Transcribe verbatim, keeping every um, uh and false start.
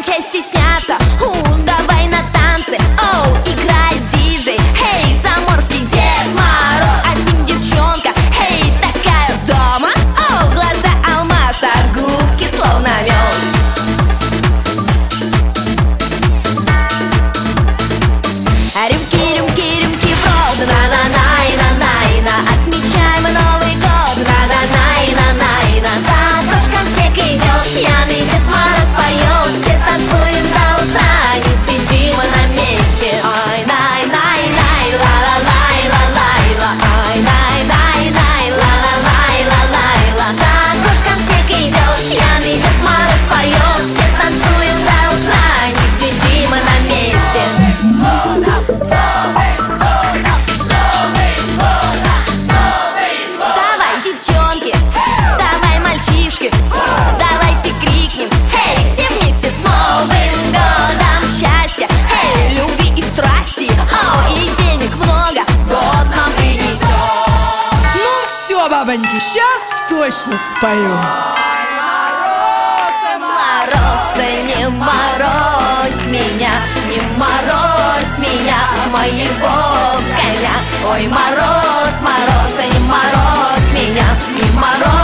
кончай стесняться, у, давай на танцы, оу, играй диджей. Хей, заморский Дед Мороз, а с ним девчонка, хей, такая дома. Оу, глаза алмаз, а губки словно мед. Рюмки, рюмки, рюмки в рот, на-на-най, на-най, на. Отмечаем Новый год, на-на-най, на-най, на. За окошком снег идет, пьяный Дед Мороз поет. Все танцуем до утра, не сидим мы на месте. Ой, най-най-най, ла-ла-лай, ла-лай-ла. Ой, най-най-най, ла-ла-лай, ла-лай-ла. За окошком снег идет, пьяный Дед Мороз поет. Все танцуем до утра, не сидим мы на месте. Давай, девчонки, давай, мальчишки, давайте крикнем, эй, все вместе с Новым годом счастья, эй, любви и страсти, о, и денег много, год нам принесет. Ну все, бабоньки, сейчас точно спою. Мороз, не морозь меня, не морозь меня, моего коня. Ой, мороз, мороз, не морозь меня, не морозь